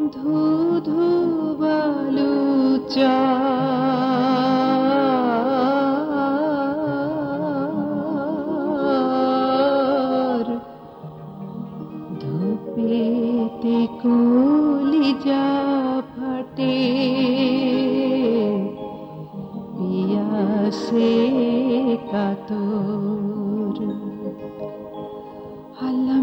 ধু ধু বালু চর ধূপেতে কলিজা ফাটে পিয়াসে কাতর আল্লাহ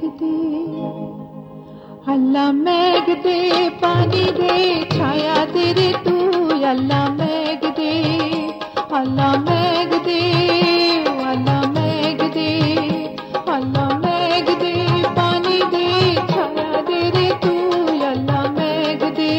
মেঘ দে পানি দে ছায়া দে রে তুই আল্লাহ মেঘ দে আল্লাহ মেঘ দে আল্লাহ মেঘ দে আল্লাহ মেঘ দে পানি দে ছায়া দে রে তুই আল্লাহ মেঘ দে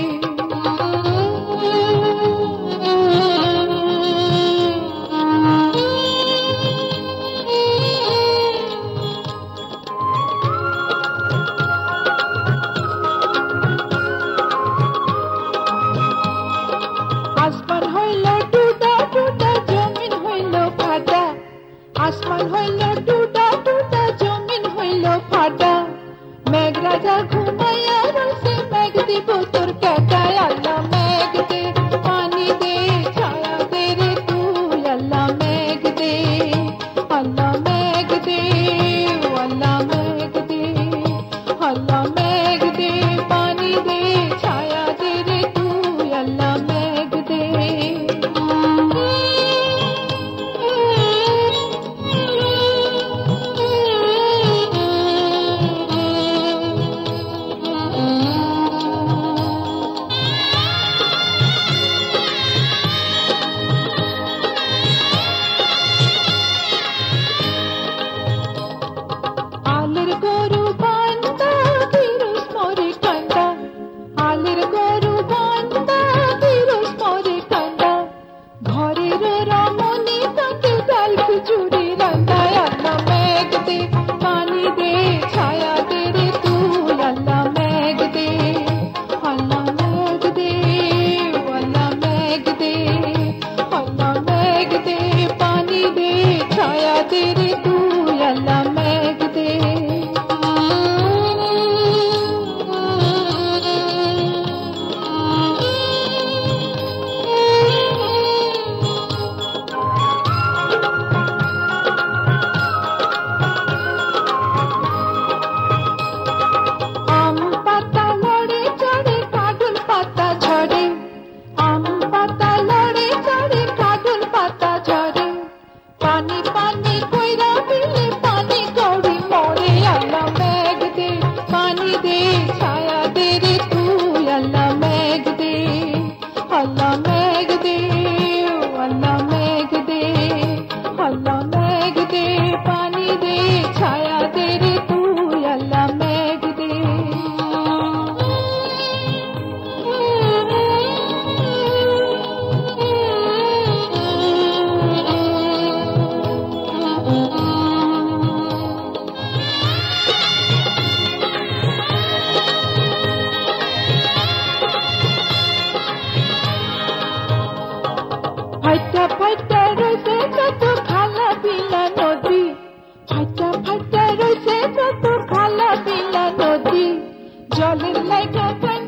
আসমান হইল টুটা টুটা জমিন হইল ফাটা মেঘ রাজা ঘুমাইয়া রইছে মেঘ দিব তোর কাটায় আল্লাহ মেঘ দে পানি দে ছায়া দে রে তুই আল্লাহ মেঘ দে আল্লাহ মেঘ দে আল্লাহ মেঘ দে আল্লাহ মেঘ দে পানি দে ছায়া দে রে তুই আল্লাহ মেঘ দে ফাইটা রয়েছে যত খালা বিলা নদী ফাইটা রয়েছে যত খালা বিলা নদী জলের লাইগা